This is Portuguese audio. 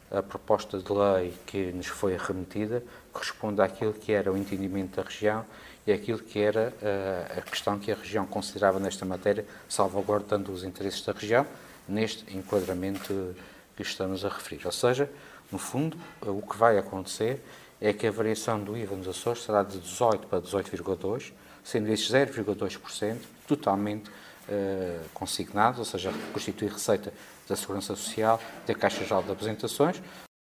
a proposta de lei que nos foi remetida corresponde àquilo que era o entendimento da região e àquilo que era a questão que a região considerava nesta matéria, salvaguardando os interesses da região, neste enquadramento que estamos a referir. Ou seja, no fundo, o que vai acontecer é que a variação do IVA nos Açores será de 18 para 18,2%, sendo esses 0,2% totalmente consignados, ou seja, constitui receita da Segurança Social, da Caixa Geral de Apresentações,